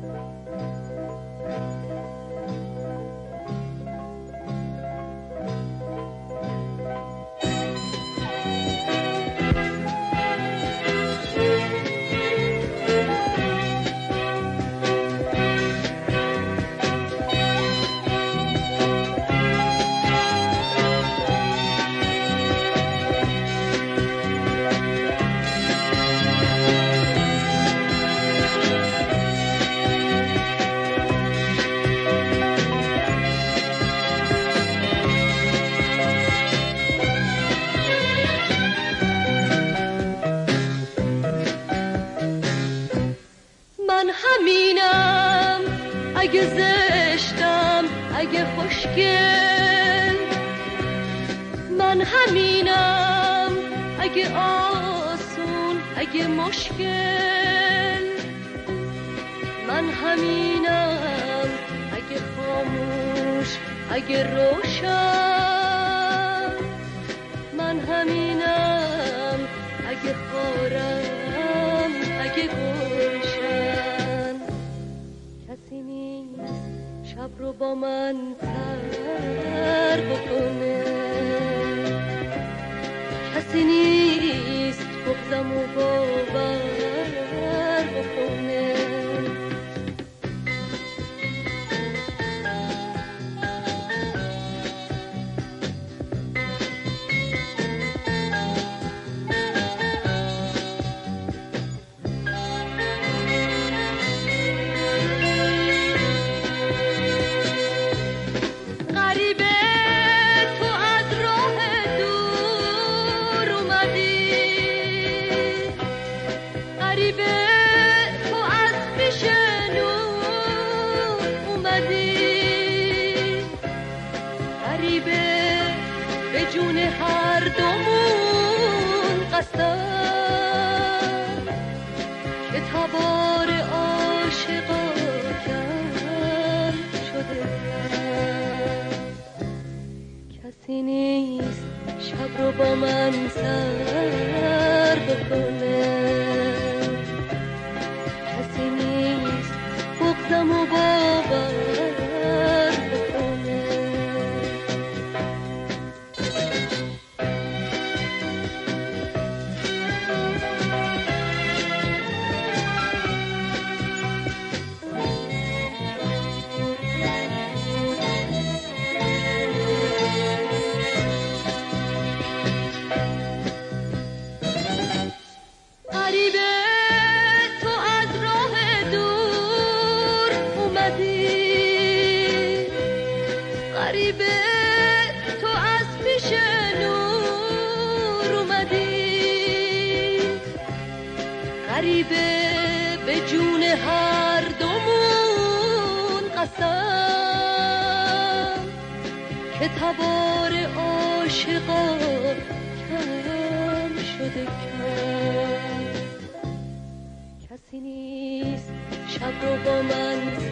اگه زشتم اگه خوشگل، من همینم. اگه آسون اگه مشکل، من همینم. اگه خاموش اگه روشن، من همینم. اگه خارم اگه گلشن، کسی نیست شب رو با من تر بکنه، کسی نیست بغضم و باور بکنه. کسی نیست شب رو با من سر بکنه، کسی نیست بغضم و باور بکنه. غریبه به جون هر دومون قسم که تبار عاشقا کم شده کم، کسی نیست شب رو با من